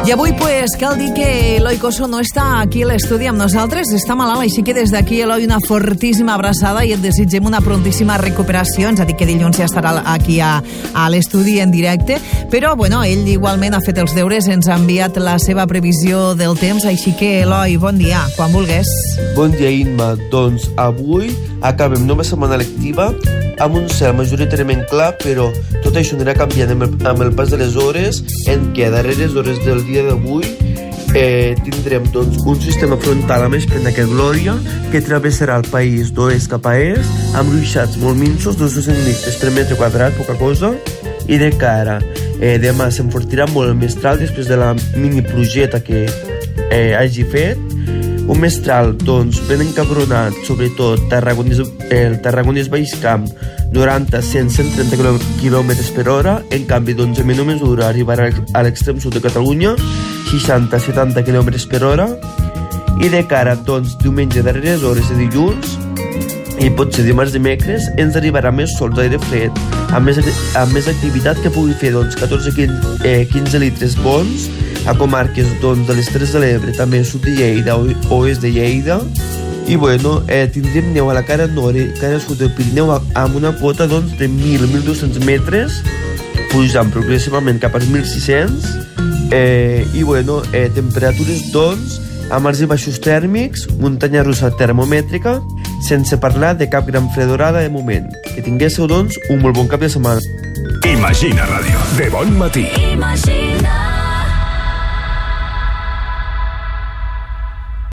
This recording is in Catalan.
I avui, pues, cal dir que Eloi Coso no està aquí a l'estudi amb nosaltres, està malalt, així que des d'aquí, Eloi, una fortíssima abraçada i et desitgem una prontíssima recuperació. Ens ha dit que dilluns ja estarà aquí a l'estudi en directe, però, bueno, ell igualment ha fet els deures, ens ha enviat la seva previsió del temps, així que, Eloi, bon dia, quan vulgues. Bon dia, Imma. Doncs avui acabem nova setmana lectiva amb un cel majoritàriament clar, però tot això anirà canviant amb el pas de les hores, en què a darreres hores del dia d'avui tindrem doncs, un sistema frontal amb esplena glòria que travessarà el país d'oest cap a est, amb ruixats molt minsos, 200 litres per metre quadrat, poca cosa, i de cara demà s'enfortirà molt el mestral després de la mini plugeta que hagi fet. Un mestral, doncs, ben encabronat, sobretot el Tarragonès Baix Camp, 90, 100, 130 km per hora. En canvi, doncs, en menor mesura arribarà a l'extrem sud de Catalunya, 60, 70 km per hora. I de cara, doncs, diumenge darreres hores de dilluns, i potser dimarts dimecres, ens arribarà més sol d'aire fred, amb més activitat que pugui fer, doncs, 14-15 litres bons, a comarques doncs, de les Terres de l'Ebre, també sud de Lleida, oest de Lleida. I bueno, tindrem neu a la cara nord i cara sud del Pirineu amb una quota doncs, de 1.000-1.200 metres, pujant progressivament cap als 1.600. I bueno, temperatures doncs, amb alts i baixos tèrmics, muntanya russa termomètrica, sense parlar de cap gran fredorada de moment. Que tinguéssiu doncs un molt bon cap de setmana. Imagina Ràdio, de bon matí. Imagina.